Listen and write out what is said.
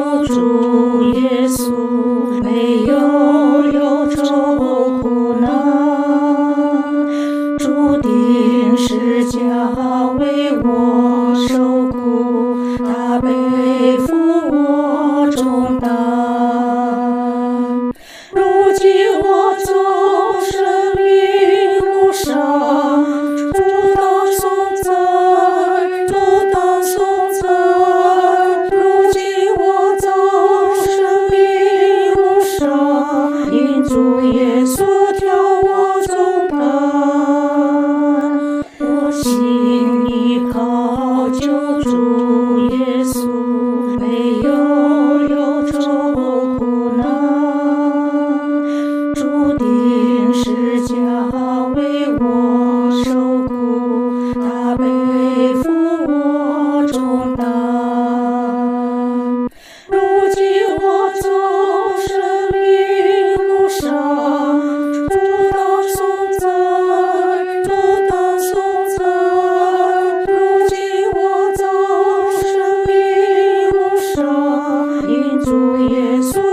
救主耶稣，没有忧愁苦难，注定是加为我受苦，他背负我重担。如今我走生命路上，阻挡颂赞，阻挡颂赞。如今我走生命路上，因主耶稣挑我重担。我心依靠救主耶稣，没有忧愁苦难，注定是加为我受苦，他背负我重担。如今我走生命路上，阻挡颂赞，阻挡颂赞。如今我走生命路上，因主耶稣